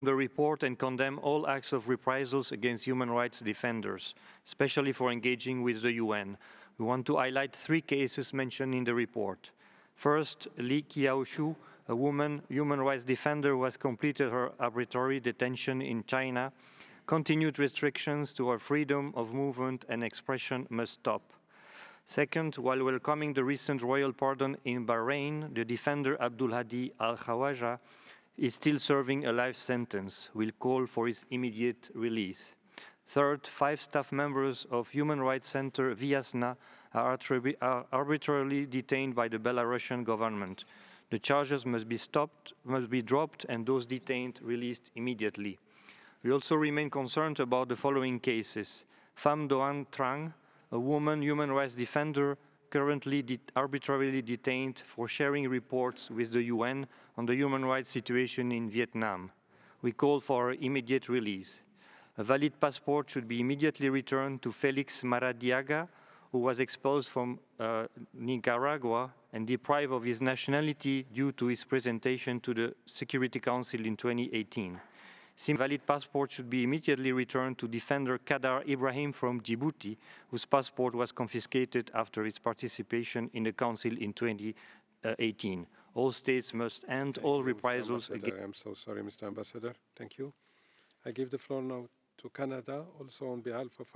the report and condemn all acts of reprisals against human rights defenders, especially for engaging with the UN. We want to highlight 3 cases mentioned in the report. First, Li Qiaoshu, a woman human rights defender who has completed her arbitrary detention in China. Continued restrictions to her freedom of movement and expression must stop. Second, while welcoming the recent royal pardon in Bahrain, the defender Abdulhadi Al-Khawaja is still serving a life sentence. We'll call for his immediate release. Third, 5 staff members of Human Rights Center Vyazna are arbitrarily detained by the Belarusian government. The charges must be dropped, and those detained released immediately. We also remain concerned about the following cases. Pham Doan Trang, a woman human rights defender currently arbitrarily detained for sharing reports with the UN on the human rights situation in Vietnam. We call for her immediate release. A valid passport should be immediately returned to Felix Maradiaga, who was expelled from Nicaragua and deprived of his nationality due to his presentation to the Security Council in 2018. Valid passport should be immediately returned to defender Kadar Ibrahim from Djibouti, whose passport was confiscated after his participation in the Council in 2018. All states must end all reprisals against... I'm so sorry, Mr. Ambassador. Thank you. I give the floor now to Canada, also on behalf of